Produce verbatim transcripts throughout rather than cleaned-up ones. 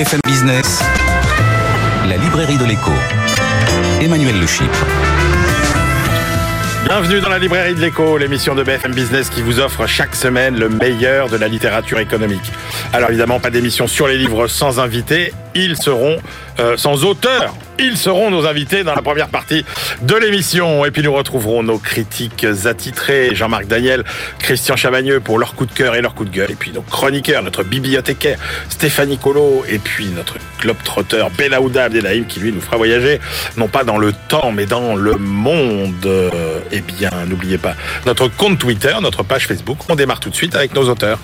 F M Business, la librairie de l'écho. Emmanuel Le Chypre. Bienvenue dans la librairie de l'écho, l'émission de B F M Business qui vous offre chaque semaine le meilleur de la littérature économique. Alors évidemment, pas d'émission sur les livres sans invités, ils seront euh, sans auteurs. Ils seront nos invités dans la première partie de l'émission. Et puis nous retrouverons nos critiques attitrés, Jean-Marc Daniel, Christian Chavagneux pour leur coup de cœur et leur coup de gueule. Et puis nos chroniqueurs, notre bibliothécaire Stéphanie Colo, et puis notre globe-trotteur Benaouda Abdelhaim qui lui nous fera voyager, non pas dans le temps, mais dans le monde. Eh bien, n'oubliez pas notre compte Twitter, notre page Facebook. On démarre tout de suite avec nos auteurs.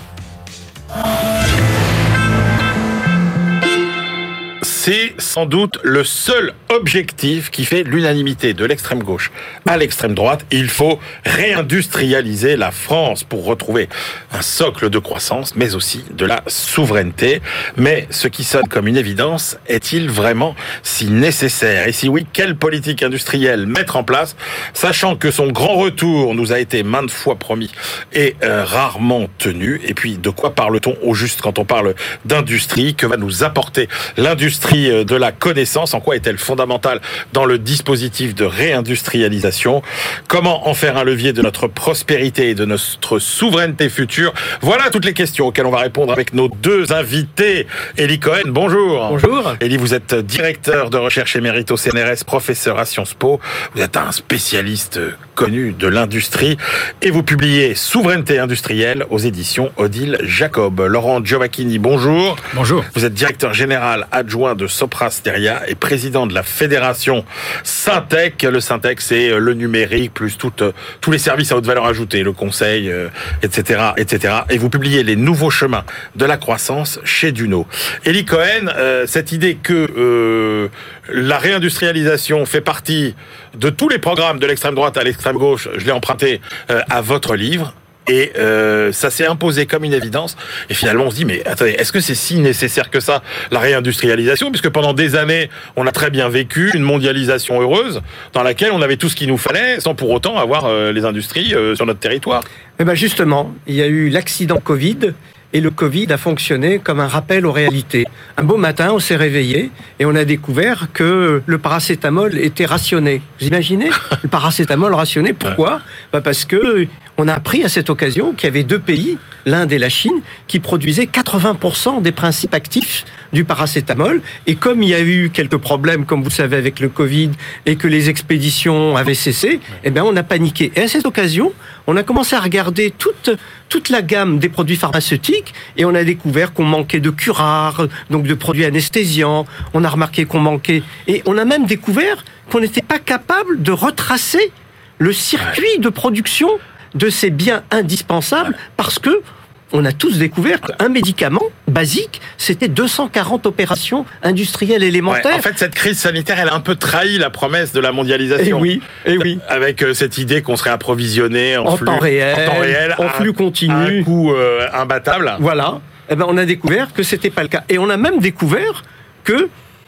C'est sans doute le seul objectif qui fait l'unanimité de l'extrême gauche à l'extrême droite. Il faut réindustrialiser la France pour retrouver un socle de croissance, mais aussi de la souveraineté. Mais ce qui sonne comme une évidence, est-il vraiment si nécessaire? Et si oui, quelle politique industrielle mettre en place, sachant que son grand retour nous a été maintes fois promis et euh, rarement tenu? Et puis, de quoi parle-t-on au juste quand on parle d'industrie? Que va nous apporter l'industrie de la connaissance? En quoi est-elle fondamentale dans le dispositif de réindustrialisation? Comment en faire un levier de notre prospérité et de notre souveraineté future? Voilà toutes les questions auxquelles on va répondre avec nos deux invités. Élie Cohen, bonjour. Bonjour. Élie, vous êtes directeur de recherche émérite au C N R S, professeur à Sciences Po. Vous êtes un spécialiste connu de l'industrie et vous publiez Souveraineté industrielle aux éditions Odile Jacob. Laurent Giovacchini, bonjour. Bonjour. Vous êtes directeur général adjoint de Sopra Steria et président de la fédération Syntec. Le Syntec, c'est le numérique plus toutes, tous les services à haute valeur ajoutée, le conseil, euh, et cetera, et cetera. Et vous publiez Les nouveaux chemins de la croissance chez Duno. Élie Cohen, euh, cette idée que euh, la réindustrialisation fait partie de tous les programmes de l'extrême droite à l'extrême gauche, je l'ai emprunté euh, à votre livre. Et euh, ça s'est imposé comme une évidence. Et finalement, on se dit, mais attendez, est-ce que c'est si nécessaire que ça, la réindustrialisation? Puisque pendant des années, on a très bien vécu une mondialisation heureuse dans laquelle on avait tout ce qu'il nous fallait, sans pour autant avoir euh, les industries euh, sur notre territoire. Eh ben justement, il y a eu l'accident Covid. Et le Covid a fonctionné comme un rappel aux réalités. Un beau matin, on s'est réveillé et on a découvert que le paracétamol était rationné. Vous imaginez? Le paracétamol rationné, pourquoi? Bah parce que on a appris à cette occasion qu'il y avait deux pays, l'Inde et la Chine, qui produisaient quatre-vingts pour cent des principes actifs du paracétamol. Et comme il y a eu quelques problèmes, comme vous savez, avec le Covid, et que les expéditions avaient cessé, eh bien, on a paniqué. Et à cette occasion, on a commencé à regarder toute, toute la gamme des produits pharmaceutiques, et on a découvert qu'on manquait de curares, donc de produits anesthésiants. On a remarqué qu'on manquait, et on a même découvert qu'on n'était pas capable de retracer le circuit de production de ces biens indispensables, parce que on a tous découvert qu'un médicament basique, c'était deux cent quarante opérations industrielles élémentaires. Ouais, en fait, cette crise sanitaire, elle a un peu trahi la promesse de la mondialisation. Et oui, et oui. Avec euh, cette idée qu'on serait approvisionné en, en, flux, temps, réel, en temps réel, en à, flux continu, à un coût euh, imbattable. Voilà. Eh ben, on a découvert que c'était pas le cas. Et on a même découvert que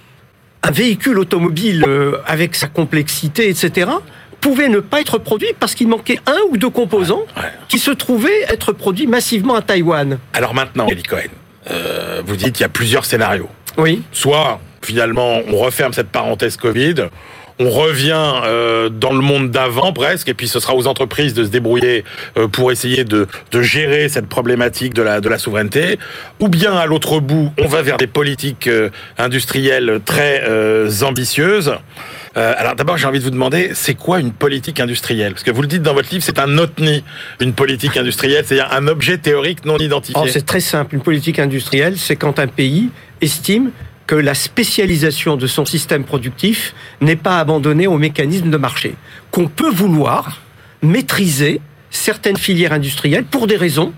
un véhicule automobile euh, avec sa complexité, et cetera, pouvait ne pas être produit parce qu'il manquait un ou deux composants ouais, ouais. qui se trouvaient être produits massivement à Taïwan. Alors maintenant, Élie Cohen, euh, vous dites qu'il y a plusieurs scénarios. Oui. Soit, finalement, on referme cette parenthèse Covid, on revient euh, dans le monde d'avant presque, et puis ce sera aux entreprises de se débrouiller euh, pour essayer de, de gérer cette problématique de la, de la souveraineté. Ou bien, à l'autre bout, on va vers des politiques euh, industrielles très euh, ambitieuses. Euh, alors d'abord, j'ai envie de vous demander, c'est quoi une politique industrielle? Parce que vous le dites dans votre livre, c'est un O T N I, une politique industrielle, c'est-à-dire un objet théorique non identifié. Oh, c'est très simple. Une politique industrielle, c'est quand un pays estime que la spécialisation de son système productif n'est pas abandonnée au mécanisme de marché. Qu'on peut vouloir maîtriser certaines filières industrielles pour des raisons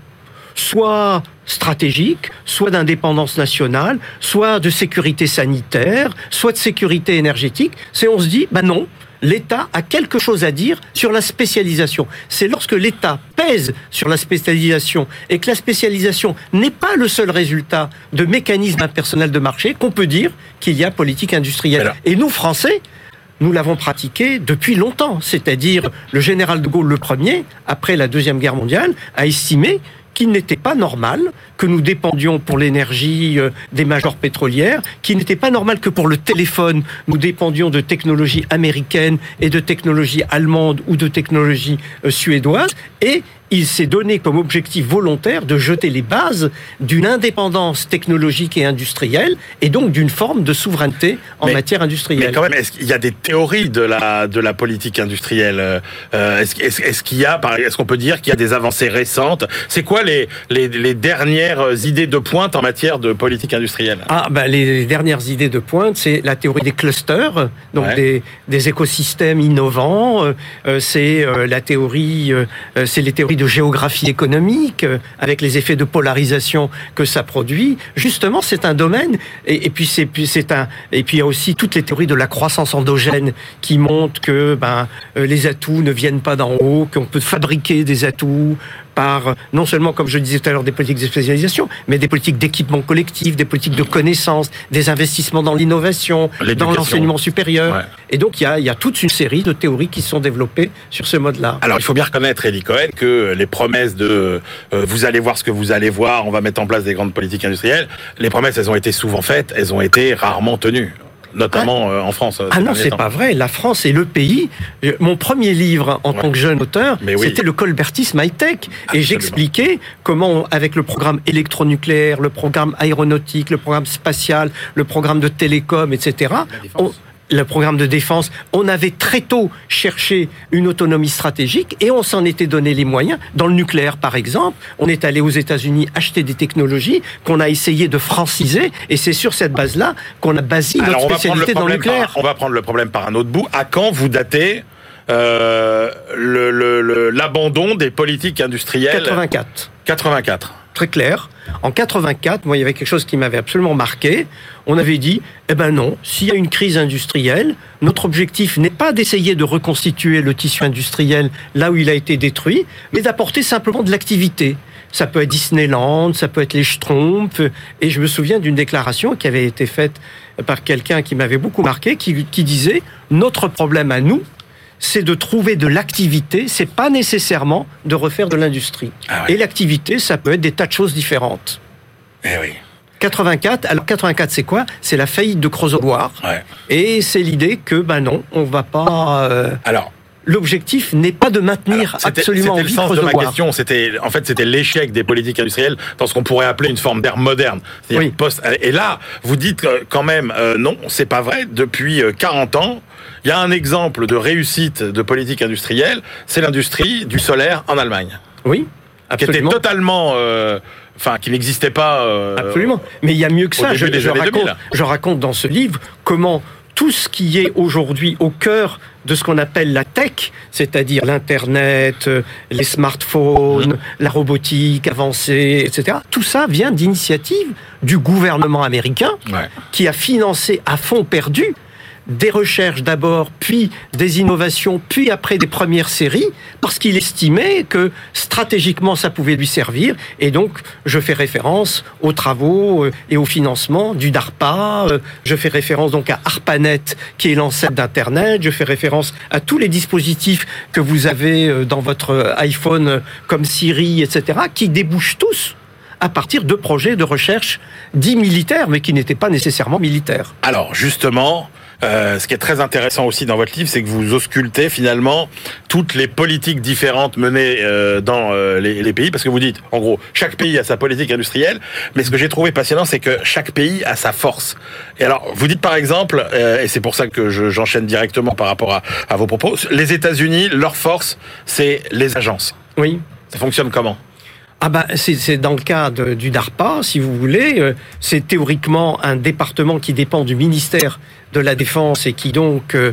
soit stratégique, soit d'indépendance nationale, soit de sécurité sanitaire, soit de sécurité énergétique. C'est on se dit, bah non, l'État a quelque chose à dire sur la spécialisation. C'est lorsque l'État pèse sur la spécialisation et que la spécialisation n'est pas le seul résultat de mécanismes impersonnels de marché qu'on peut dire qu'il y a politique industrielle. Alors. Et nous, Français, nous l'avons pratiqué depuis longtemps. C'est-à-dire, le général de Gaulle, le premier, après la Deuxième Guerre mondiale, a estimé qu'il n'était pas normal que nous dépendions pour l'énergie euh, des majors pétrolières, qu'il n'était pas normal que pour le téléphone, nous dépendions de technologies américaines et de technologies allemandes ou de technologies euh, suédoises, et il s'est donné comme objectif volontaire de jeter les bases d'une indépendance technologique et industrielle, et donc d'une forme de souveraineté en mais, matière industrielle. Mais quand même, est-ce qu'il y a des théories de la, de la politique industrielle euh, est-ce, est-ce, est-ce qu'il y a, est-ce qu'on peut dire qu'il y a des avancées récentes? C'est quoi les, les, les dernières idées de pointe en matière de politique industrielle? Ah, ben, les dernières idées de pointe, c'est la théorie des clusters, donc ouais. des, des écosystèmes innovants, euh, c'est euh, la théorie, euh, c'est les théories de géographie économique, euh, avec les effets de polarisation que ça produit. Justement, c'est un domaine, et, et puis c'est, c'est un, et puis il y a aussi toutes les théories de la croissance endogène qui montrent que ben euh, les atouts ne viennent pas d'en haut, qu'on peut fabriquer des atouts par, non seulement, comme je le disais tout à l'heure, des politiques de spécialisation, mais des politiques d'équipement collectif, des politiques de connaissance, des investissements dans l'innovation, dans l'enseignement supérieur. Ouais. Et donc, il y a, il y a toute une série de théories qui sont développées sur ce mode-là. Alors, il faut bien reconnaître, Elie Cohen, que les promesses de euh, vous allez voir ce que vous allez voir, on va mettre en place des grandes politiques industrielles, les promesses, elles ont été souvent faites, elles ont été rarement tenues. Notamment ah, en France. Ah non, c'est temps. Pas vrai. La France est le pays. Mon premier livre en ouais. tant que jeune auteur, oui. c'était le Colbertisme high-tech. Et j'expliquais comment, avec le programme électronucléaire, le programme aéronautique, le programme spatial, le programme de télécom, et cetera, on, le programme de défense, on avait très tôt cherché une autonomie stratégique et on s'en était donné les moyens. Dans le nucléaire, par exemple, on est allé aux États-Unis acheter des technologies qu'on a essayé de franciser, et c'est sur cette base-là qu'on a basé notre spécialité le dans le nucléaire. Par, on va prendre le problème par un autre bout. À quand vous datez euh, le, le, le, l'abandon des politiques industrielles? quatre-vingt-quatre. quatre-vingt-quatre. Très clair. En quatre-vingt-quatre, moi, il y avait quelque chose qui m'avait absolument marqué. On avait dit, eh ben non, s'il y a une crise industrielle, notre objectif n'est pas d'essayer de reconstituer le tissu industriel là où il a été détruit, mais d'apporter simplement de l'activité. Ça peut être Disneyland, ça peut être les Schtroumpfs. Et je me souviens d'une déclaration qui avait été faite par quelqu'un qui m'avait beaucoup marqué, qui, qui disait, notre problème à nous, c'est de trouver de l'activité, c'est pas nécessairement de refaire de l'industrie. Ah ouais. Et l'activité, ça peut être des tas de choses différentes. Eh oui. quatre-vingt-quatre, alors quatre-vingt-quatre, c'est quoi? C'est la faillite de Creusot-Loire. Ouais. Et c'est l'idée que, ben non, on va pas... Euh, alors... L'objectif n'est pas de maintenir Alors, c'était, absolument c'était en vie Creusot-Loire. C'était le sens de ma question. C'était, en fait, c'était l'échec des politiques industrielles dans ce qu'on pourrait appeler une forme d'ère moderne. C'est-à-dire oui. post. Et là, vous dites quand même, euh, non, c'est pas vrai. Depuis quarante ans, il y a un exemple de réussite de politique industrielle, c'est l'industrie du solaire en Allemagne. Oui, absolument. Qui était totalement... Euh, Enfin, qui n'existait pas... Euh, absolument. Mais il y a mieux que ça. Je, je, raconte, je raconte dans ce livre comment... tout ce qui est aujourd'hui au cœur de ce qu'on appelle la tech, c'est-à-dire l'Internet, les smartphones, mmh. la robotique avancée, et cetera, tout ça vient d'initiatives du gouvernement américain ouais. qui a financé à fond perdu des recherches d'abord, puis des innovations, puis après des premières séries, parce qu'il estimait que stratégiquement ça pouvait lui servir. Et donc, je fais référence aux travaux et au financement du DARPA, je fais référence donc à ARPANET, qui est l'ancêtre d'Internet, je fais référence à tous les dispositifs que vous avez dans votre iPhone, comme Siri, et cetera, qui débouchent tous à partir de projets de recherche dits militaires, mais qui n'étaient pas nécessairement militaires. Alors, justement... Euh, ce qui est très intéressant aussi dans votre livre, c'est que vous auscultez finalement toutes les politiques différentes menées euh, dans euh, les, les pays, parce que vous dites, en gros, chaque pays a sa politique industrielle, mais ce que j'ai trouvé passionnant, c'est que chaque pays a sa force. Et alors, vous dites par exemple, euh, et c'est pour ça que je, j'enchaîne directement par rapport à, à vos propos, les États-Unis, leur force, c'est les agences. Oui. Ça fonctionne comment ? Ah ben, c'est, c'est dans le cas de, du DARPA, si vous voulez. Euh, c'est théoriquement un département qui dépend du ministère de la Défense et qui donc euh,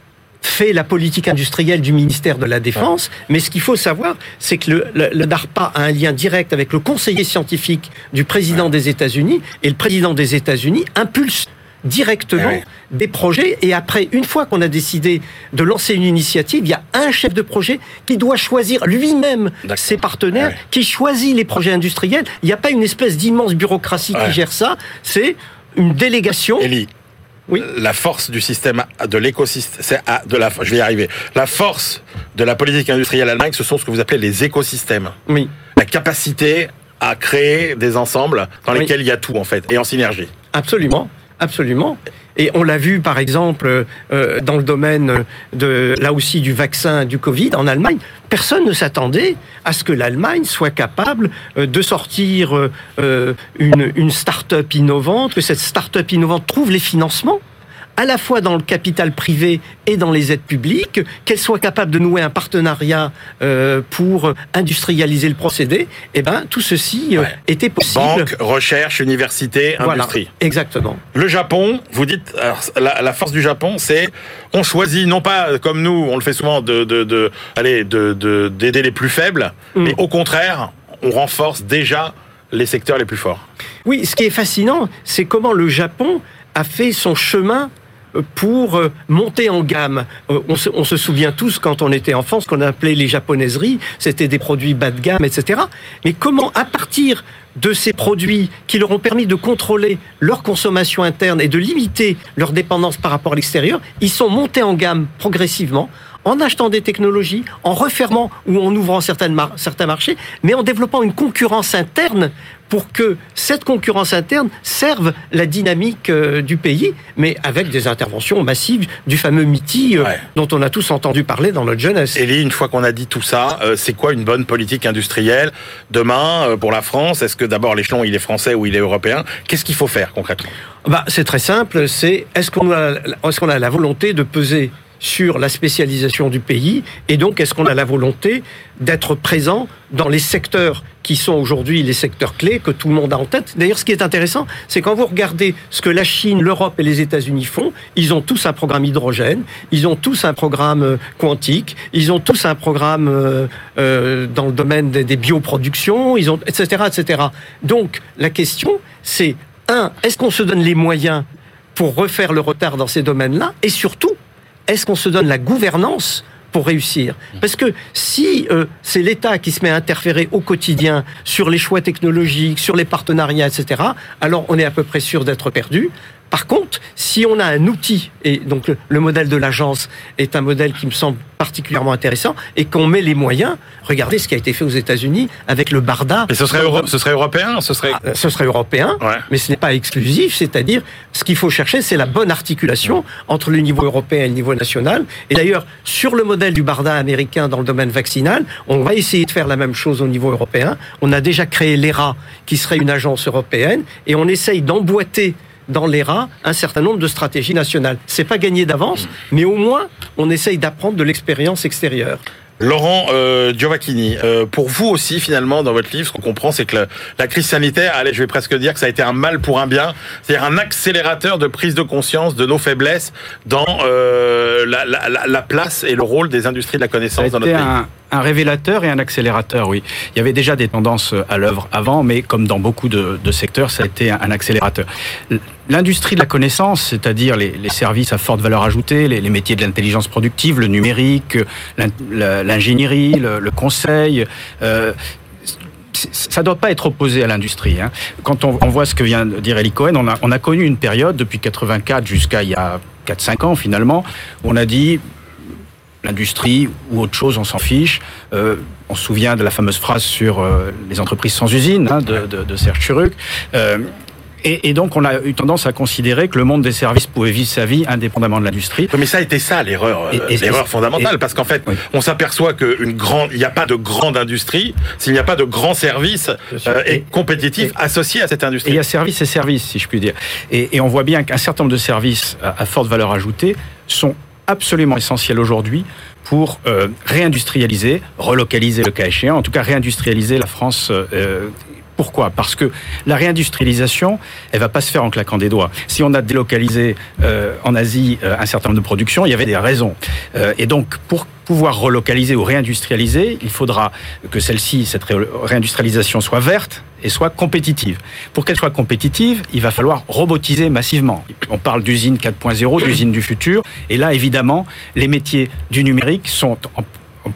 fait la politique industrielle du ministère de la Défense. Ouais. Mais ce qu'il faut savoir, c'est que le, le, le DARPA a un lien direct avec le conseiller scientifique du président ouais. des États-Unis, et le président des États-Unis impulse directement ouais. des projets, et après, une fois qu'on a décidé de lancer une initiative, il y a un chef de projet qui doit choisir lui-même D'accord. ses partenaires, ouais. qui choisit les projets industriels. Il n'y a pas une espèce d'immense bureaucratie ouais. qui gère ça, c'est une délégation. Elie, Oui. La force du système, de l'écosystème, c'est à, de la, je vais y arriver. La force de la politique industrielle allemande, ce sont ce que vous appelez les écosystèmes. Oui. La capacité à créer des ensembles dans lesquels oui. il y a tout, en fait, et en synergie. Absolument, absolument. Et on l'a vu, par exemple, euh, dans le domaine de, là aussi, du vaccin du Covid en Allemagne. Personne ne s'attendait à ce que l'Allemagne soit capable euh, de sortir euh, une, une start-up innovante, que cette start-up innovante trouve les financements, à la fois dans le capital privé et dans les aides publiques, qu'elle soit capable de nouer un partenariat euh, pour industrialiser le procédé, eh ben, tout ceci euh, ouais. était possible. Banque, recherche, université, voilà, industrie. Exactement. Le Japon, vous dites, alors, la, la force du Japon, c'est on choisit, non pas comme nous, on le fait souvent, de, de, de, allez, de, de, d'aider les plus faibles, mmh. mais au contraire, on renforce déjà les secteurs les plus forts. Oui, ce qui est fascinant, c'est comment le Japon a fait son chemin pour monter en gamme. On se, on se souvient tous, quand on était enfant, ce qu'on appelait les japonaiseries, c'était des produits bas de gamme, et cetera. Mais comment, à partir de ces produits qui leur ont permis de contrôler leur consommation interne et de limiter leur dépendance par rapport à l'extérieur, ils sont montés en gamme progressivement, en achetant des technologies, en refermant ou en ouvrant certaines mar- certains marchés, mais en développant une concurrence interne pour que cette concurrence interne serve la dynamique euh, du pays, mais avec des interventions massives du fameux MITI euh, ouais. dont on a tous entendu parler dans notre jeunesse. Élie, une fois qu'on a dit tout ça, euh, c'est quoi une bonne politique industrielle demain euh, pour la France ? Est-ce que d'abord l'échelon il est français ou il est européen ? Qu'est-ce qu'il faut faire concrètement ? Bah, c'est très simple, c'est est-ce qu'on a, est-ce qu'on a la volonté de peser sur la spécialisation du pays, et donc est-ce qu'on a la volonté d'être présent dans les secteurs qui sont aujourd'hui les secteurs clés que tout le monde a en tête. D'ailleurs, ce qui est intéressant, c'est quand vous regardez ce que la Chine, l'Europe et les États-Unis font, ils ont tous un programme hydrogène, ils ont tous un programme quantique, ils ont tous un programme euh, euh, dans le domaine des, des bioproductions, ils ont, et cetera, et cetera. Donc, la question, c'est, un, est-ce qu'on se donne les moyens pour refaire le retard dans ces domaines-là, et surtout, est-ce qu'on se donne la gouvernance pour réussir ? Parce que si euh, c'est l'État qui se met à interférer au quotidien sur les choix technologiques, sur les partenariats, et cetera, alors on est à peu près sûr d'être perdu. Par contre, si on a un outil, et donc le, le modèle de l'agence est un modèle qui me semble particulièrement intéressant, et qu'on met les moyens, regardez ce qui a été fait aux États-Unis avec le BARDA. Mais ce serait, euro- ce serait européen, ce serait... Ah, ce serait européen, ouais. mais ce n'est pas exclusif, c'est-à-dire ce qu'il faut chercher, c'est la bonne articulation entre le niveau européen et le niveau national. Et d'ailleurs, sur le modèle du BARDA américain dans le domaine vaccinal, on va essayer de faire la même chose au niveau européen. On a déjà créé l'E R A, qui serait une agence européenne, et on essaye d'emboîter dans l'E R A un certain nombre de stratégies nationales. C'est pas gagné d'avance, mais au moins on essaye d'apprendre de l'expérience extérieure. Laurent euh, Giovacchini, euh, pour vous aussi finalement dans votre livre, ce qu'on comprend, c'est que la, la crise sanitaire, allez, je vais presque dire que ça a été un mal pour un bien, c'est-à-dire un accélérateur de prise de conscience de nos faiblesses dans euh, la, la, la place et le rôle des industries de la connaissance dans notre pays. Un... Un révélateur et un accélérateur, oui. Il y avait déjà des tendances à l'œuvre avant, mais comme dans beaucoup de, de secteurs, ça a été un accélérateur. L'industrie de la connaissance, c'est-à-dire les, les services à forte valeur ajoutée, les, les métiers de l'intelligence productive, le numérique, l'ingénierie, le, le conseil, euh, ça ne doit pas être opposé à l'industrie. Hein. Quand on, on voit ce que vient de dire Eli Cohen, on a, on a connu une période, depuis quatre-vingt-quatre jusqu'à il y a quatre cinq ans finalement, où on a dit... l'industrie ou autre chose, on s'en fiche. Euh, on se souvient de la fameuse phrase sur euh, les entreprises sans usine hein, de, de, de Serge Tchuruk. Euh, et, et donc, on a eu tendance à considérer que le monde des services pouvait vivre sa vie indépendamment de l'industrie. Mais ça a été ça l'erreur, et, et, l'erreur fondamentale, et, parce qu'en fait, oui. on s'aperçoit qu'il n'y a pas de grande industrie s'il n'y a pas de grands services euh, et, et compétitifs et, associés à cette industrie. Et il y a services et services, si je puis dire. Et, et on voit bien qu'un certain nombre de services à, à forte valeur ajoutée sont absolument essentiel aujourd'hui pour euh, réindustrialiser, relocaliser le cas échéant, en tout cas réindustrialiser la France. Euh, pourquoi ? Parce que la réindustrialisation, elle va pas se faire en claquant des doigts. Si on a délocalisé euh, en Asie euh, un certain nombre de productions, il y avait des raisons. Euh, et donc, pour pouvoir relocaliser ou réindustrialiser, il faudra que celle-ci, cette réindustrialisation soit verte et soit compétitive. Pour qu'elle soit compétitive, il va falloir robotiser massivement. On parle d'usine quatre point zéro, d'usine du futur, et là, évidemment, les métiers du numérique sont en, en,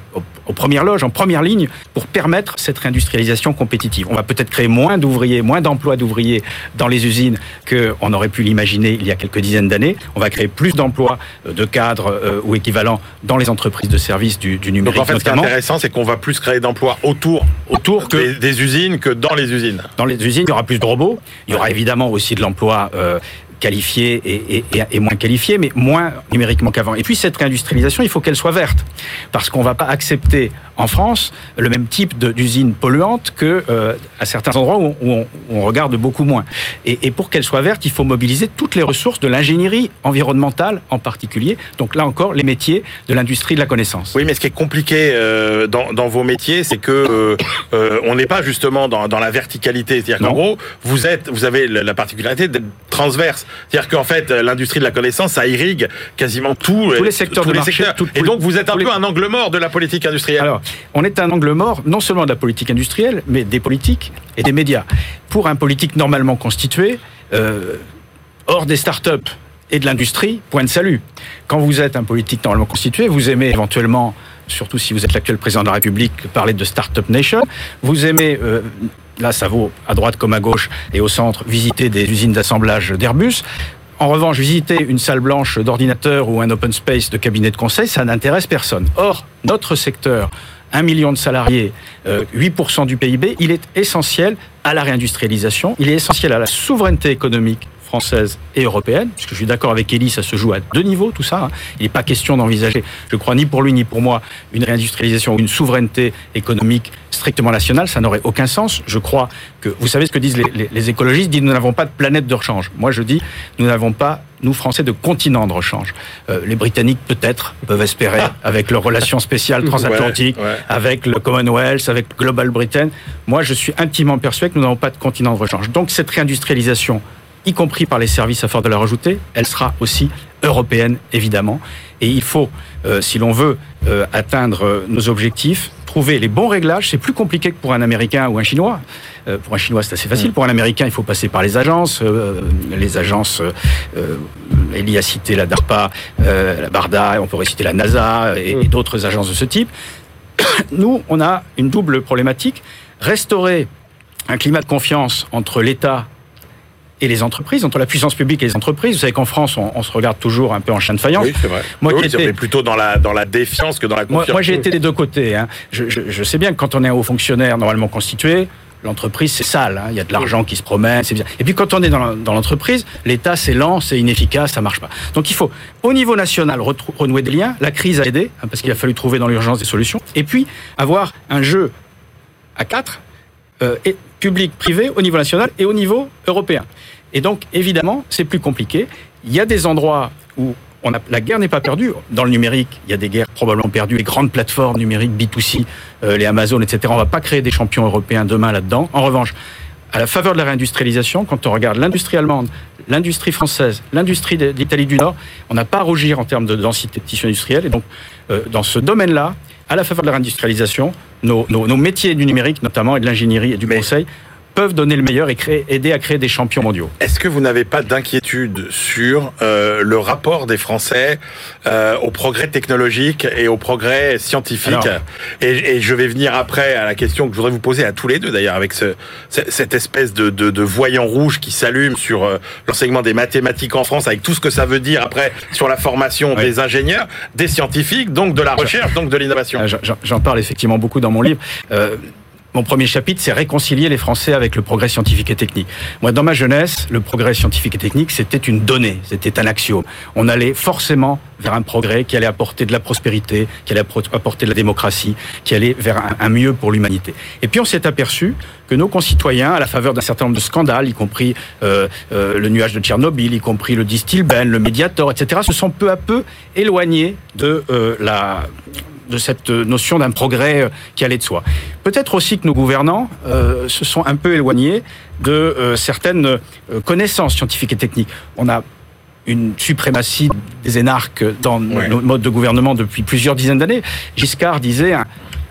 aux premières loges, en première ligne, pour permettre cette réindustrialisation compétitive. On va peut-être créer moins d'ouvriers, moins d'emplois d'ouvriers dans les usines qu'on aurait pu l'imaginer il y a quelques dizaines d'années. On va créer plus d'emplois de cadres euh, ou équivalents dans les entreprises de services du, du numérique. Donc en fait, notamment. Ce qui est intéressant, c'est qu'on va plus créer d'emplois autour, autour que des, des usines que dans les usines. Dans les usines, il y aura plus de robots. Il y aura évidemment aussi de l'emploi euh, qualifié et, et, et moins qualifié, mais moins numériquement qu'avant. Et puis cette réindustrialisation, il faut qu'elle soit verte, parce qu'on ne va pas accepter en France le même type de, d'usines polluantes que euh, à certains endroits où on, où on regarde beaucoup moins. Et, et pour qu'elle soit verte, il faut mobiliser toutes les ressources de l'ingénierie environnementale en particulier. Donc là encore, les métiers de l'industrie de la connaissance. Oui, mais ce qui est compliqué euh, dans, dans vos métiers, c'est que euh, euh, on n'est pas justement dans, dans la verticalité. C'est-à-dire qu'en gros, vous êtes, vous avez la particularité d'être transverse. C'est-à-dire qu'en fait, l'industrie de la connaissance, ça irrigue quasiment tout, tous les secteurs tous de les marché. Secteurs. Tout, et donc, vous êtes un peu les... un angle mort de la politique industrielle. Alors, on est un angle mort, non seulement de la politique industrielle, mais des politiques et des médias. Pour un politique normalement constitué, euh, hors des start-up et de l'industrie, point de salut. Quand vous êtes un politique normalement constitué, vous aimez éventuellement, surtout si vous êtes l'actuel président de la République, parler de Start-up Nation. Vous aimez, euh, là ça vaut à droite comme à gauche et au centre, visiter des usines d'assemblage d'Airbus. En revanche, visiter une salle blanche d'ordinateur ou un open space de cabinet de conseil, ça n'intéresse personne. Or, notre secteur, un million de salariés, euh, huit pour cent du P I B, il est essentiel à la réindustrialisation, il est essentiel à la souveraineté économique française et européenne, puisque je suis d'accord avec Elie, ça se joue à deux niveaux, tout ça. Hein. Il n'est pas question d'envisager, je crois, ni pour lui ni pour moi, une réindustrialisation ou une souveraineté économique strictement nationale, ça n'aurait aucun sens. Je crois que, vous savez ce que disent les, les, les écologistes, ils disent nous n'avons pas de planète de rechange. Moi je dis, nous n'avons pas, nous Français, de continent de rechange. Euh, les Britanniques peut-être peuvent espérer, avec leurs relations spéciales transatlantiques, ouais, ouais. avec le Commonwealth, avec Global Britain. Moi je suis intimement persuadé que nous n'avons pas de continent de rechange. Donc cette réindustrialisation, y compris par les services à forte valeur ajoutée, elle sera aussi européenne, évidemment. Et il faut, euh, si l'on veut euh, atteindre euh, nos objectifs, trouver les bons réglages. C'est plus compliqué que pour un Américain ou un Chinois. Euh, pour un Chinois, c'est assez facile. Pour un Américain, il faut passer par les agences. Euh, les agences, euh, Elie a cité la DARPA, euh, la BARDA, on pourrait citer la NASA et, et d'autres agences de ce type. Nous, on a une double problématique. Restaurer un climat de confiance entre l'État et les entreprises, entre la puissance publique et les entreprises. Vous savez qu'en France, on, on se regarde toujours un peu en chien de faïence. Oui, c'est vrai. Moi, oui, qui étais... plutôt dans la, dans la défiance que dans la confiance. Moi, moi j'ai été des deux côtés. Hein. Je, je, je sais bien que quand on est un haut fonctionnaire normalement constitué, l'entreprise, c'est sale. Hein. Il y a de l'argent qui se promène, c'est bien. Et puis quand on est dans, dans l'entreprise, l'État, c'est lent, c'est inefficace, ça marche pas. Donc il faut, au niveau national, retrou- renouer des liens. La crise a aidé, hein, parce qu'il a fallu trouver dans l'urgence des solutions. Et puis, avoir un jeu à quatre, euh, et public, privé, au niveau national et au niveau européen. Et donc, évidemment, c'est plus compliqué. Il y a des endroits où on a, la guerre n'est pas perdue. Dans le numérique, il y a des guerres probablement perdues. Les grandes plateformes numériques, B deux C, euh, les Amazon, et cetera. On ne va pas créer des champions européens demain là-dedans. En revanche, à la faveur de la réindustrialisation, quand on regarde l'industrie allemande, l'industrie française, l'industrie de l'Italie du Nord, on n'a pas à rougir en termes de densité de tissu industriel. Et donc, euh, dans ce domaine-là, à la faveur de la réindustrialisation, nos, nos, nos métiers du numérique, notamment, et de l'ingénierie et du Mais... conseil, peuvent donner le meilleur et créer, aider à créer des champions mondiaux. Est-ce que vous n'avez pas d'inquiétude sur euh, le rapport des Français euh, au progrès technologique et au progrès scientifique? Alors, et, et je vais venir après à la question que je voudrais vous poser à tous les deux d'ailleurs, avec ce, cette espèce de, de, de voyant rouge qui s'allume sur euh, l'enseignement des mathématiques en France, avec tout ce que ça veut dire après sur la formation oui. des ingénieurs, des scientifiques, donc de la recherche, donc de l'innovation. J'en, j'en parle effectivement beaucoup dans mon livre. Euh, Mon premier chapitre, c'est réconcilier les Français avec le progrès scientifique et technique. Moi, dans ma jeunesse, le progrès scientifique et technique, c'était une donnée, c'était un axiome. On allait forcément vers un progrès qui allait apporter de la prospérité, qui allait apporter de la démocratie, qui allait vers un, un mieux pour l'humanité. Et puis, on s'est aperçu que nos concitoyens, à la faveur d'un certain nombre de scandales, y compris euh, euh, le nuage de Tchernobyl, y compris le Distilben, le Mediator, et cetera, se sont peu à peu éloignés de euh, la... de cette notion d'un progrès qui allait de soi. Peut-être aussi que nos gouvernants euh, se sont un peu éloignés de euh, certaines euh, connaissances scientifiques et techniques. On a une suprématie des énarques dans ouais. nos modes de gouvernement depuis plusieurs dizaines d'années. Giscard disait un,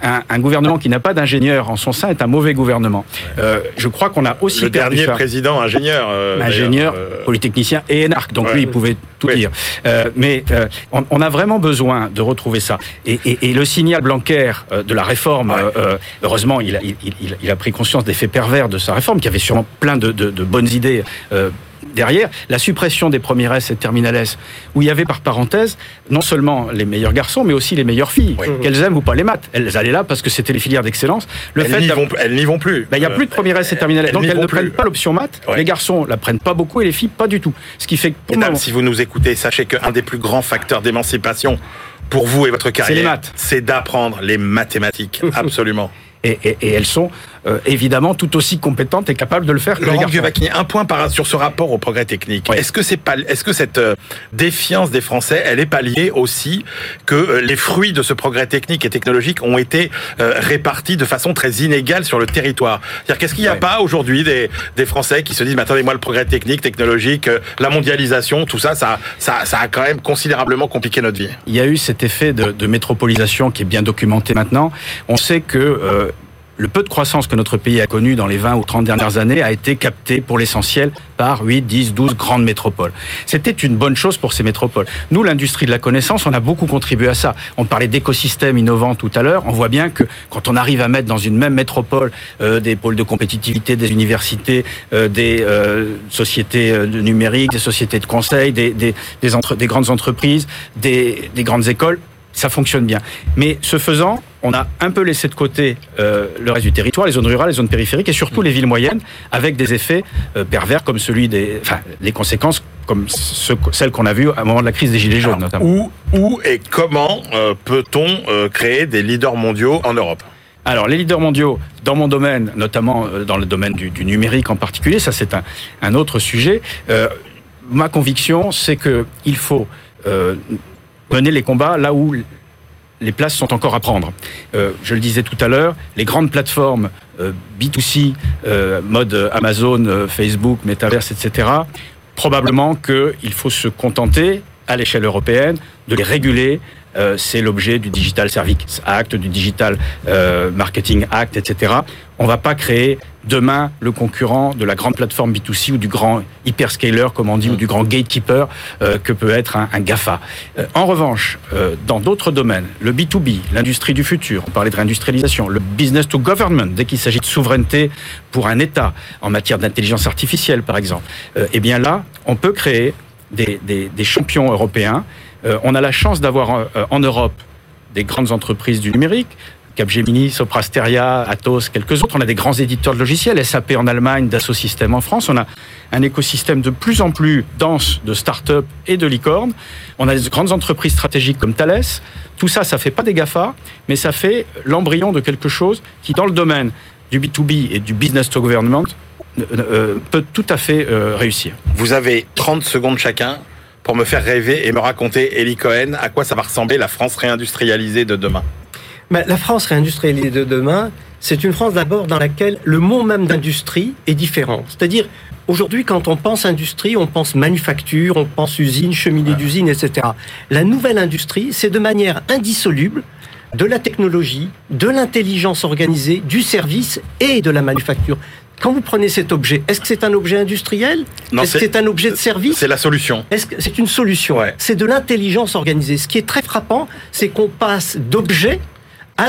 un, un gouvernement qui n'a pas d'ingénieur en son sein est un mauvais gouvernement. Euh, je crois qu'on a aussi le dernier ça. président ingénieur, euh, ingénieur, euh... polytechnicien et énarque. Donc ouais. lui, il pouvait tout oui. dire. Euh, mais euh, on, on a vraiment besoin de retrouver ça. Et, et, et le signal Blanquer euh, de la réforme, ouais. euh, heureusement, il a, il, il, il a pris conscience des effets pervers de sa réforme, qui avait sûrement plein de, de, de bonnes idées. Euh, Derrière, la suppression des premiers S et terminales S, où il y avait par parenthèse non seulement les meilleurs garçons, mais aussi les meilleures filles, oui. qu'elles aiment ou pas les maths. Elles allaient là parce que c'était les filières d'excellence. Le elles, fait n'y vont, elles n'y vont plus. Ben, il n'y a plus de premiers S et terminales S, donc elles ne plus. prennent pas l'option maths. Ouais. Les garçons la prennent pas beaucoup et les filles pas du tout. Ce qui fait que pour Mesdames, moi, si vous nous écoutez, sachez qu'un des plus grands facteurs d'émancipation pour vous et votre carrière, c'est les maths. C'est d'apprendre les mathématiques. Absolument. Et, et, et elles sont euh, évidemment tout aussi compétentes et capables de le faire que Laurent les garçons. Giovacchini, un point par, sur ce rapport au progrès technique. Oui. Est-ce que c'est pas, est-ce que cette euh, défiance des Français, elle est pas liée aussi que euh, les fruits de ce progrès technique et technologique ont été euh, répartis de façon très inégale sur le territoire. C'est-à-dire qu'est-ce qu'il n'y a ouais. pas aujourd'hui des, des Français qui se disent, mais attendez-moi, le progrès technique, technologique, euh, la mondialisation, tout ça, ça, ça, ça a quand même considérablement compliqué notre vie. Il y a eu cet effet de, de métropolisation qui est bien documenté maintenant. On sait que euh, le peu de croissance que notre pays a connu dans les vingt ou trente dernières années a été capté pour l'essentiel par huit, dix, douze grandes métropoles. C'était une bonne chose pour ces métropoles. Nous, l'industrie de la connaissance, on a beaucoup contribué à ça. On parlait d'écosystèmes innovants tout à l'heure. On voit bien que quand on arrive à mettre dans une même métropole euh, des pôles de compétitivité, des universités, euh, des euh, sociétés euh, numériques, des sociétés de conseil, des, des, des, entre, des grandes entreprises, des, des grandes écoles, ça fonctionne bien. Mais ce faisant, on a un peu laissé de côté euh, le reste du territoire, les zones rurales, les zones périphériques et surtout les villes moyennes, avec des effets euh, pervers comme celui des, enfin, les conséquences comme ce, celles qu'on a vues à un moment de la crise des Gilets jaunes, Alors, notamment. Où, où et comment euh, peut-on euh, créer des leaders mondiaux en Europe ? Alors, les leaders mondiaux, dans mon domaine, notamment dans le domaine du, du numérique en particulier, ça c'est un, un autre sujet. Euh, ma conviction, c'est que il faut euh, mener les combats là où les places sont encore à prendre. Euh, je le disais tout à l'heure, les grandes plateformes euh, B deux C, euh, mode Amazon, euh, Facebook, Metaverse, et cetera, probablement qu'il faut se contenter, à l'échelle européenne, de les réguler. Euh, c'est l'objet du Digital Services Act, du Digital euh, Marketing Act, et cetera. On ne va pas créer demain le concurrent de la grande plateforme B deux C ou du grand hyperscaler, comme on dit, ou du grand gatekeeper euh, que peut être un, un GAFA. Euh, en revanche, euh, dans d'autres domaines, le B deux B, l'industrie du futur, on parlait de réindustrialisation, le business to government, dès qu'il s'agit de souveraineté pour un État, en matière d'intelligence artificielle par exemple, euh, eh bien là, on peut créer des, des, des champions européens. Euh, on a la chance d'avoir euh, en Europe des grandes entreprises du numérique, Capgemini, Soprasteria, Atos, quelques autres. On a des grands éditeurs de logiciels, S A P en Allemagne, Dassault Systèmes en France. On a un écosystème de plus en plus dense de start-up et de licornes. On a des grandes entreprises stratégiques comme Thales. Tout ça, ça fait pas des GAFA, mais ça fait l'embryon de quelque chose qui, dans le domaine du B deux B et du business to government, euh, peut tout à fait euh, réussir. Vous avez trente secondes chacun pour me faire rêver et me raconter, Élie Cohen, à quoi ça va ressembler la France réindustrialisée de demain ? Ben, la France réindustrialisée de demain, c'est une France d'abord dans laquelle le mot même d'industrie est différent. C'est-à-dire, aujourd'hui, quand on pense industrie, on pense manufacture, on pense usine, cheminée d'usine, et cetera. La nouvelle industrie, c'est de manière indissoluble de la technologie, de l'intelligence organisée, du service et de la manufacture. Quand vous prenez cet objet, est-ce que c'est un objet industriel ? Non, Est-ce que c'est un objet de service ? C'est la solution. Est-ce que c'est une solution ? Ouais. C'est de l'intelligence organisée. Ce qui est très frappant, c'est qu'on passe d'objets à,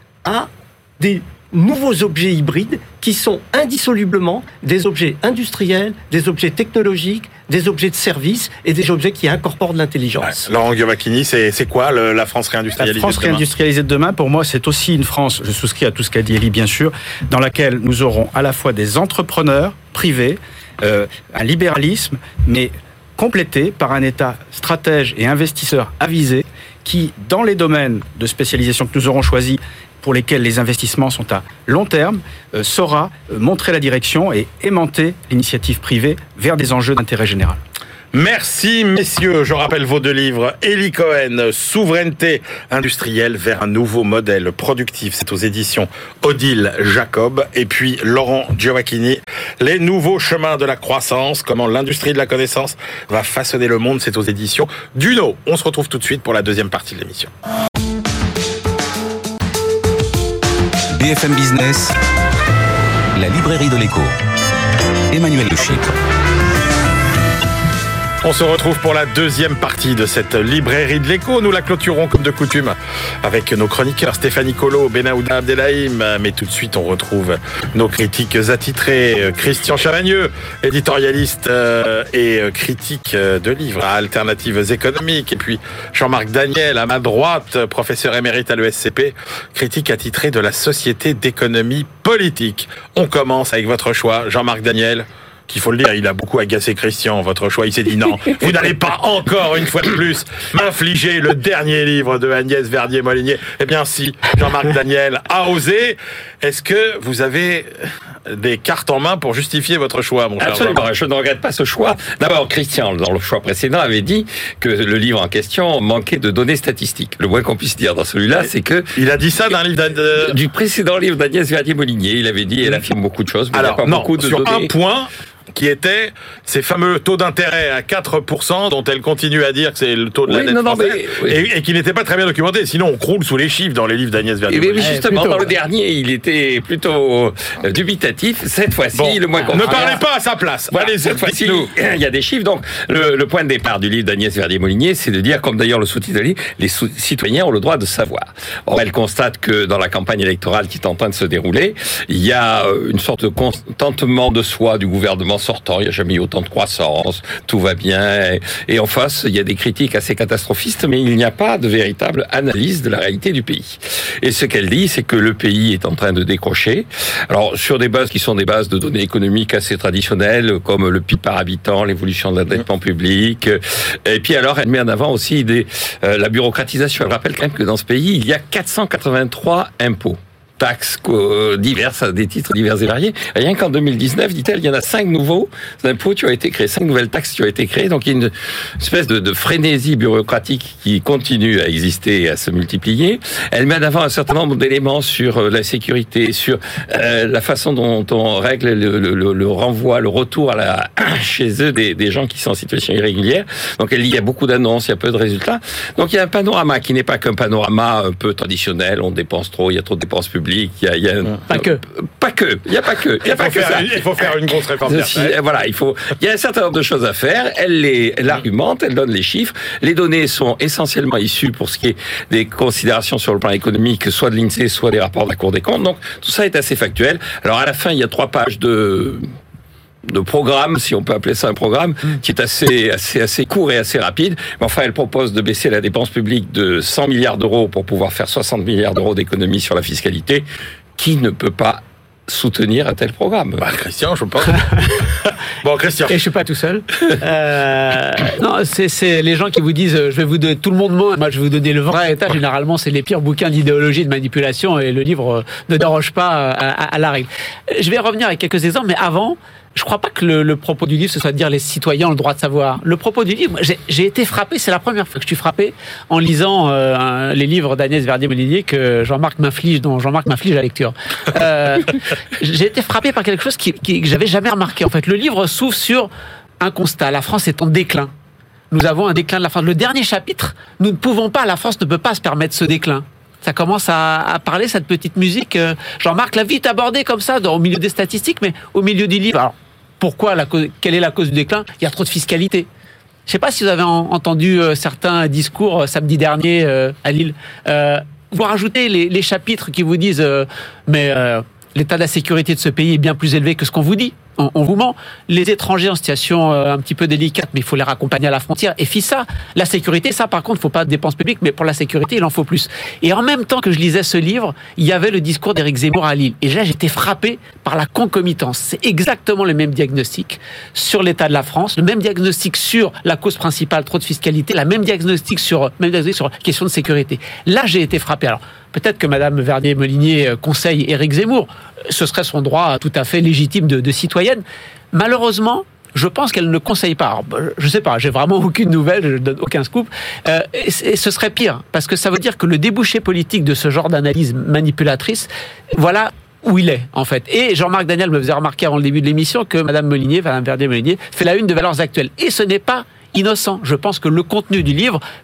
à des nouveaux objets hybrides qui sont indissolublement des objets industriels, des objets technologiques, des objets de service et des objets qui incorporent de l'intelligence. Ouais. Laurent Giovacchini, c'est, c'est quoi le, la France réindustrialisée de demain ? La France réindustrialisée de demain, pour moi, c'est aussi une France, je souscris à tout ce qu'a dit Élie, bien sûr, dans laquelle nous aurons à la fois des entrepreneurs privés, euh, un libéralisme, mais complété par un État stratège et investisseur avisé qui, dans les domaines de spécialisation que nous aurons choisis, pour lesquels les investissements sont à long terme, euh, saura euh, montrer la direction et aimanter l'initiative privée vers des enjeux d'intérêt général. Merci messieurs, je rappelle vos deux livres, Élie Cohen, Souveraineté industrielle vers un nouveau modèle productif, c'est aux éditions Odile Jacob, et puis Laurent Giovacchini, Les nouveaux chemins de la croissance, comment l'industrie de la connaissance va façonner le monde, c'est aux éditions Duno. On se retrouve tout de suite pour la deuxième partie de l'émission. B F M Business, la librairie de l'écho. Emmanuel Le Chypre. On se retrouve pour la deuxième partie de cette librairie de l'écho. Nous la clôturons comme de coutume avec nos chroniqueurs Stéphanie Colo, Benahouda Abdelhaim. Mais tout de suite, on retrouve nos critiques attitrés. Christian Chavagneux, éditorialiste et critique de livres à Alternatives économiques. Et puis Jean-Marc Daniel, à ma droite, professeur émérite à l'E S C P, critique attitré de la Société d'économie politique. On commence avec votre choix, Jean-Marc Daniel. Qu'il faut le dire, il a beaucoup agacé Christian, votre choix. Il s'est dit non, vous n'allez pas encore une fois de plus m'infliger le dernier livre de Agnès Verdier-Molinier. Eh bien si, Jean-Marc Daniel a osé. Est-ce que vous avez des cartes en main pour justifier votre choix, mon cher Absolument, Jean-Marc? Je ne regrette pas ce choix. D'abord, Christian, dans le choix précédent, avait dit que le livre en question manquait de données statistiques. Le moins qu'on puisse dire dans celui-là, c'est que... Il a dit ça d'un livre de... Du précédent livre d'Agnès Verdier-Molinier. Il avait dit, elle affirme beaucoup de choses, mais Alors, il n'y a pas non, beaucoup de sur données. un point... qui était ces fameux taux d'intérêt à quatre pour cent dont elle continue à dire que c'est le taux de la Oui, dette non, non, française, mais, oui. et, et qui n'était pas très bien documenté. Sinon, on croule sous les chiffres dans les livres d'Agnès Et Verdier-Molinier. oui, justement, plutôt. dans le dernier, il était plutôt euh, dubitatif. Cette fois-ci, Bon, le moins qu'on ne puisse parlez dire- pas à sa place. Voilà, Allez, cette fois-ci, dites-nous. il y a des chiffres. Donc, le, le point de départ du livre d'Agnès Verdier-Molinier, c'est de dire, comme d'ailleurs le sous-titre du livre, les sous- citoyens ont le droit de savoir. Or, elle constate que dans la campagne électorale qui est en train de se dérouler, il y a euh, une sorte de contentement de soi du gouvernement sortant. Il n'y a jamais eu autant de croissance, tout va bien. Et, et en face, il y a des critiques assez catastrophistes, mais il n'y a pas de véritable analyse de la réalité du pays. Et ce qu'elle dit, c'est que le pays est en train de décrocher. Alors, sur des bases qui sont des bases de données économiques assez traditionnelles, comme le P I B par habitant, l'évolution de l'endettement public. Et puis alors, elle met en avant aussi des, euh, la bureaucratisation. Elle rappelle quand même que dans ce pays, il y a quatre cent quatre-vingt-trois impôts. Taxes euh, diverses, à des titres divers et variés. Rien qu'en deux mille dix-neuf, dit-elle, il y en a cinq nouveaux impôts qui ont été créés, cinq nouvelles taxes qui ont été créées. Donc il y a une espèce de, de frénésie bureaucratique qui continue à exister et à se multiplier. Elle met en avant un certain nombre d'éléments sur euh, la sécurité, sur euh, la façon dont on règle le, le, le, le renvoi, le retour à la, chez eux des, des gens qui sont en situation irrégulière. Donc elle dit il y a beaucoup d'annonces, il y a peu de résultats. Donc il y a un panorama qui n'est pas qu'un panorama un peu traditionnel, on dépense trop, il y a trop de dépenses publiques. Il y a, il y a un, Pas que. Pas que. Il n'y a pas que. Il y a Il pas faut, que faire ça. une, il faut faire une grosse réforme des Si, retraites. voilà, il faut. Il y a un certain nombre de choses à faire. Elle les, elle argumente, elle donne les chiffres. Les données sont essentiellement issues pour ce qui est des considérations sur le plan économique, soit de l'INSEE, soit des rapports de la Cour des comptes. Donc tout ça est assez factuel. Alors à la fin, il y a trois pages de de programme, si on peut appeler ça un programme, qui est assez, assez, assez court et assez rapide. Mais enfin, elle propose de baisser la dépense publique de cent milliards d'euros pour pouvoir faire soixante milliards d'euros d'économies sur la fiscalité. Qui ne peut pas soutenir un tel programme? Bah, Christian, je pense. Bon, Christian. Et je suis pas tout seul. Euh, non, c'est, c'est les gens qui vous disent, je vais vous donner, tout le monde ment, moi je vais vous donner le vrai état. Généralement, c'est les pires bouquins d'idéologie, de manipulation, et le livre ne déroge pas à, à, à la règle. Je vais revenir avec quelques exemples, mais avant, je crois pas que le, le propos du livre, ce soit de dire les citoyens ont le droit de savoir. Le propos du livre, j'ai, j'ai été frappé, c'est la première fois que je suis frappé en lisant euh, un, les livres d'Agnès Verdier-Molinier que Jean-Marc m'inflige, dont Jean-Marc m'inflige la lecture. Euh, j'ai été frappé par quelque chose qui, qui, que j'avais jamais remarqué. En fait, le livre s'ouvre sur un constat. La France est en déclin. Nous avons un déclin de la France. Le dernier chapitre, nous ne pouvons pas, la France ne peut pas se permettre ce déclin. Ça commence à, à parler, cette petite musique. Jean-Marc l'a vite abordé comme ça, dans, au milieu des statistiques, mais au milieu du livre. Alors, pourquoi la cause, quelle est la cause du déclin? Il y a trop de fiscalité. Je ne sais pas si vous avez en, entendu euh, certains discours euh, samedi dernier euh, à Lille. Euh, vous rajoutez les, les chapitres qui vous disent euh, mais euh, l'état de la sécurité de ce pays est bien plus élevé que ce qu'on vous dit. On, on vous ment. Les étrangers en situation euh, un petit peu délicate, mais il faut les raccompagner à la frontière. Et puis ça, la sécurité, ça par contre, il ne faut pas de dépenses publiques, mais pour la sécurité, il en faut plus. Et en même temps que je lisais ce livre, il y avait le discours d'Éric Zemmour à Lille. Et là, j'étais frappé par la concomitance. C'est exactement le même diagnostic sur l'état de la France, le même diagnostic sur la cause principale, trop de fiscalité, la même diagnostic sur, même diagnostic sur la question de sécurité. Là, j'ai été frappé. Alors, peut-être que Madame Verdier-Molinier conseille Éric Zemmour. Ce serait son droit tout à fait légitime de, de citoyenne. Malheureusement, je pense qu'elle ne conseille pas. Alors, je ne sais pas, j'ai vraiment aucune nouvelle, je ne donne aucun scoop. Euh, et, et ce serait pire, parce que ça veut dire que le débouché politique de ce genre d'analyse manipulatrice, voilà où il est, en fait. Et Jean-Marc Daniel me faisait remarquer avant le début de l'émission que Madame Molinier, Madame Verdier-Molinier, fait la une de Valeurs Actuelles. Et ce n'est pas innocent. Je pense que le contenu du livre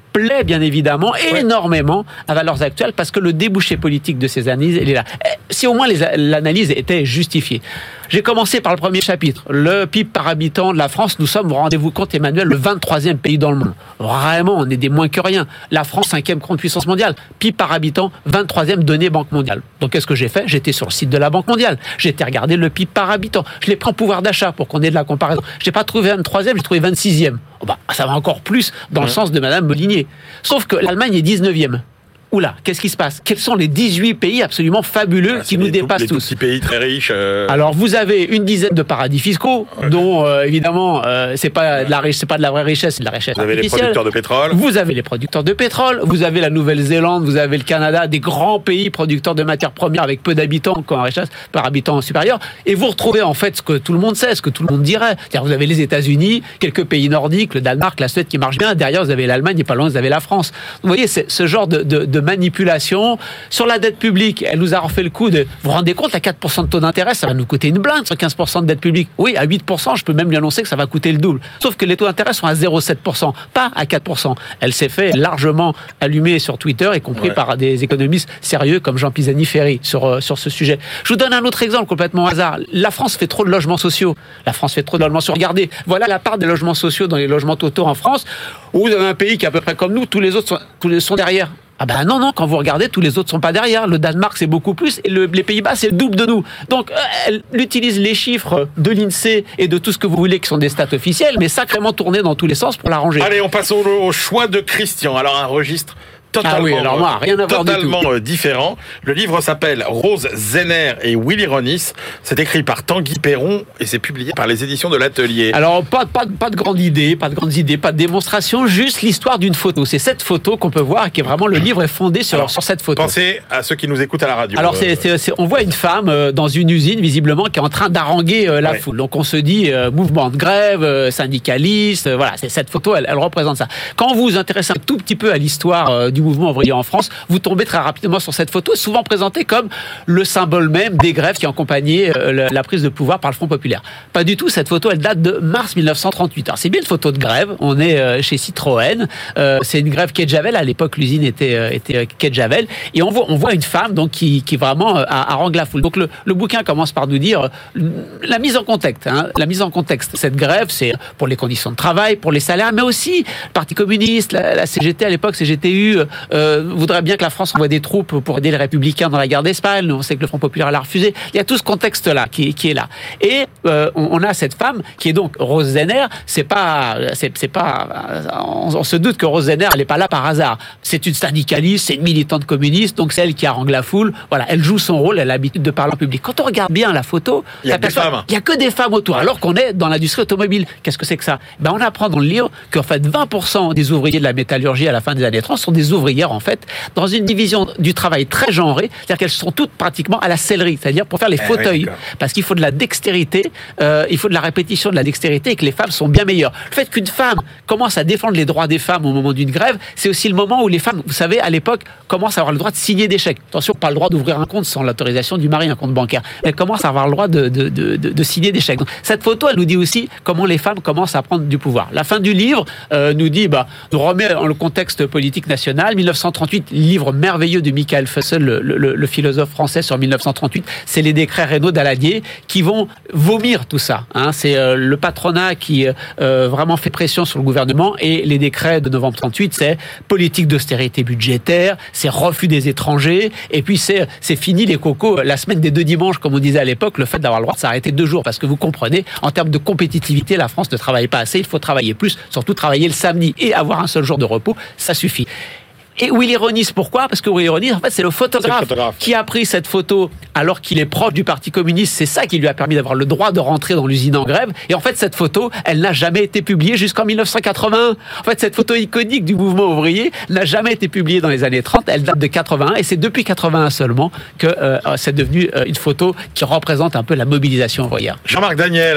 plaît bien évidemment énormément à Valeurs Actuelles parce que le débouché politique de ces analyses, il est là. Si au moins les, l'analyse était justifiée. J'ai commencé par le premier chapitre. Le P I B par habitant de la France, nous sommes, vous rendez-vous compte Emmanuel, le vingt-troisième pays dans le monde. Vraiment, on est des moins que rien. La France, cinquième grande puissance mondiale. P I B par habitant, vingt-troisième données Banque mondiale. Donc qu'est-ce que j'ai fait? J'étais sur le site de la Banque mondiale. J'ai été regarder le P I B par habitant. Je l'ai pris en pouvoir d'achat pour qu'on ait de la comparaison. Je n'ai pas trouvé vingt-troisième, j'ai trouvé vingt-sixième. Oh bah, ça va encore plus dans le mmh. sens de Madame Molinier. Sauf que l'Allemagne est dix-neuvième. Oula, qu'est-ce qui se passe? Quels sont les dix-huit pays absolument fabuleux ah, qui nous dépassent tous? Les pays très riches. Euh... Alors vous avez une dizaine de paradis fiscaux, ouais. dont euh, évidemment euh, c'est pas de la riche, c'est pas de la vraie richesse, c'est de la richesse Vous avez les producteurs de pétrole. Vous avez les producteurs de pétrole. Vous avez la Nouvelle-Zélande, vous avez le Canada, des grands pays producteurs de matières premières avec peu d'habitants, qui ont une richesse par habitant supérieure. Et vous retrouvez en fait ce que tout le monde sait, ce que tout le monde dirait. C'est-à-dire vous avez les États-Unis, quelques pays nordiques, le Danemark, la Suède qui marche bien. Derrière vous avez l'Allemagne et pas loin vous avez la France. Vous voyez, c'est ce genre de, de, de manipulation. Sur la dette publique, elle nous a refait le coup de... Vous vous rendez compte, à quatre pour cent de taux d'intérêt, ça va nous coûter une blinde sur quinze pour cent de dette publique. Oui, à huit pour cent, je peux même lui annoncer que ça va coûter le double. Sauf que les taux d'intérêt sont à zéro virgule sept pour cent, pas à quatre pour cent. Elle s'est fait largement allumer sur Twitter, y compris ouais. par des économistes sérieux comme Jean Pisani-Ferry sur, euh, sur ce sujet. Je vous donne un autre exemple complètement au hasard. La France fait trop de logements sociaux. La France fait trop de logements sociaux. Regardez, voilà la part des logements sociaux dans les logements totaux en France, où vous avez un pays qui est à peu près comme nous, tous les autres sont, tous les sont derrière. Ah ben non, non, quand vous regardez, tous les autres sont pas derrière. Le Danemark, c'est beaucoup plus, et le, les Pays-Bas, c'est le double de nous. Donc, euh, elle utilise les chiffres de l'INSEE et de tout ce que vous voulez, qui sont des stats officielles, mais sacrément tournés dans tous les sens pour l'arranger. Allez, on passe au, au choix de Christian. Alors, un registre totalement, ah oui, alors moi, rien à voir totalement du tout. différent. Le livre s'appelle Rose Zenner et Willy Ronis. C'est écrit par Tanguy Perron et c'est publié par les éditions de l'Atelier. Alors, pas, pas, pas de grande idée, pas de grandes idées, pas de démonstration, juste l'histoire d'une photo. C'est cette photo qu'on peut voir et qui est vraiment, le livre est fondé sur, alors, sur cette photo. Pensez à ceux qui nous écoutent à la radio. Alors, c'est, c'est, c'est, on voit une femme euh, dans une usine, visiblement, qui est en train d'haranguer euh, la ouais. foule. Donc, on se dit euh, mouvement de grève, euh, syndicaliste, euh, voilà, c'est, cette photo, elle, elle représente ça. Quand vous vous intéressez un tout petit peu à l'histoire euh, du mouvement ouvrier en France, vous tombez très rapidement sur cette photo, souvent présentée comme le symbole même des grèves qui accompagnaient euh, la prise de pouvoir par le Front populaire. Pas du tout, cette photo, elle date de mars mille neuf cent trente-huit. Alors c'est bien une photo de grève, on est euh, chez Citroën, euh, c'est une grève quai de Javel, à l'époque l'usine était, euh, était quai de Javel, et on voit, on voit une femme donc, qui, qui vraiment euh, harangue la foule. Donc le, le bouquin commence par nous dire euh, la mise en contexte, hein, la mise en contexte. Cette grève, c'est pour les conditions de travail, pour les salaires, mais aussi le Parti communiste, la, la C G T à l'époque, C G T U, euh, voudrait bien que la France envoie des troupes pour aider les Républicains dans la guerre d'Espagne. Nous, on sait que le Front populaire l'a refusé. Il y a tout ce contexte-là qui, qui est là. Et euh, on, on a cette femme qui est donc Rose Zenner. C'est pas, c'est, c'est pas. On, on se doute que Rose Zenner, elle n'est pas là par hasard. C'est une syndicaliste, c'est une militante communiste, donc c'est elle qui harangue la foule. Voilà, elle joue son rôle. Elle a l'habitude de parler en public. Quand on regarde bien la photo, il y a que des femmes. Il y a que des femmes autour, alors qu'on est dans l'industrie automobile. Qu'est-ce que c'est que ça? Ben, on apprend dans le livre qu'en fait vingt pour cent des ouvriers de la métallurgie à la fin des années trente sont des ouvrières en fait dans une division du travail très genrée, c'est-à-dire qu'elles sont toutes pratiquement à la sellerie, c'est-à-dire pour faire les eh fauteuils, oui, parce qu'il faut de la dextérité, euh, il faut de la répétition, de la dextérité, et que les femmes sont bien meilleures. Le fait qu'une femme commence à défendre les droits des femmes au moment d'une grève, c'est aussi le moment où les femmes, vous savez, à l'époque, commencent à avoir le droit de signer des chèques. Attention, pas le droit d'ouvrir un compte sans l'autorisation du mari, un compte bancaire. Elles commencent à avoir le droit de, de, de, de, de signer des chèques. Donc, cette photo, elle nous dit aussi comment les femmes commencent à prendre du pouvoir. La fin du livre euh, nous dit, bah, nous remet dans le contexte politique national. mille neuf cent trente-huit, livre merveilleux de Michael Fussell, le, le, le philosophe français sur mille neuf cent trente-huit, c'est les décrets Reynaud-Daladier qui vont vomir tout ça. Hein. C'est euh, le patronat qui euh, vraiment fait pression sur le gouvernement, et les décrets de novembre trente-huit, c'est politique d'austérité budgétaire, c'est refus des étrangers, et puis c'est, c'est fini les cocos, la semaine des deux dimanches, comme on disait à l'époque, le fait d'avoir le droit de s'arrêter deux jours, parce que vous comprenez, en termes de compétitivité, la France ne travaille pas assez, il faut travailler plus, surtout travailler le samedi et avoir un seul jour de repos, ça suffit. Et Willy Ronis, pourquoi? Parce que Willy Ronis, en fait, c'est le photographe, c'est le photographe qui a pris cette photo alors qu'il est proche du Parti communiste. C'est ça qui lui a permis d'avoir le droit de rentrer dans l'usine en grève. Et en fait, cette photo, elle n'a jamais été publiée jusqu'en mille neuf cent quatre-vingt-un. En fait, cette photo iconique du mouvement ouvrier n'a jamais été publiée dans les années trente. Elle date de quatre-vingt-un, et c'est depuis quatre-vingt-un seulement que euh, c'est devenu euh, une photo qui représente un peu la mobilisation ouvrière. Jean-Marc Daniel.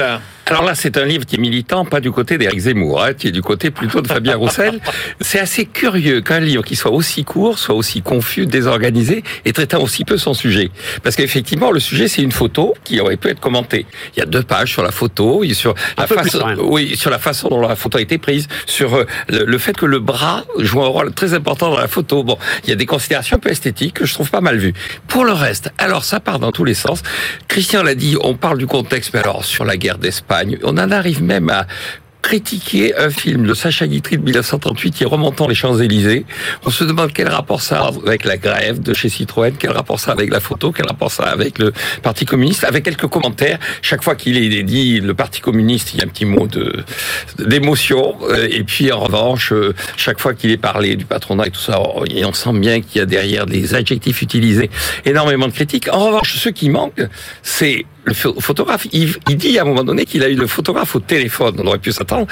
Alors là, c'est un livre qui est militant, pas du côté d'Éric Zemmour, hein, qui est du côté plutôt de Fabien Roussel. C'est assez curieux qu'un livre qui soit aussi court, soit aussi confus, désorganisé, et traitant aussi peu son sujet. Parce qu'effectivement, le sujet, c'est une photo qui aurait pu être commentée. Il y a deux pages sur la photo, sur la façon, oui, sur la façon dont la photo a été prise, sur euh, le, le fait que le bras joue un rôle très important dans la photo. Bon, il y a des considérations un peu esthétiques que je trouve pas mal vues. Pour le reste, alors ça part dans tous les sens. Christian l'a dit, on parle du contexte, mais alors sur la guerre d'Espagne, on en arrive même à critiquer un film de Sacha Guitry de dix-neuf cent trente-huit qui est remontant les Champs-Élysées. On se demande quel rapport ça a avec la grève de chez Citroën, quel rapport ça a avec la photo, quel rapport ça a avec le Parti communiste, avec quelques commentaires. Chaque fois qu'il est dit le Parti communiste, il y a un petit mot de d'émotion. Et puis en revanche, chaque fois qu'il est parlé du patronat et tout ça, on sent bien qu'il y a derrière les adjectifs utilisés énormément de critiques. En revanche, ce qui manque, c'est le photographe. Il, il dit à un moment donné qu'il a eu le photographe au téléphone. On aurait pu s'attendre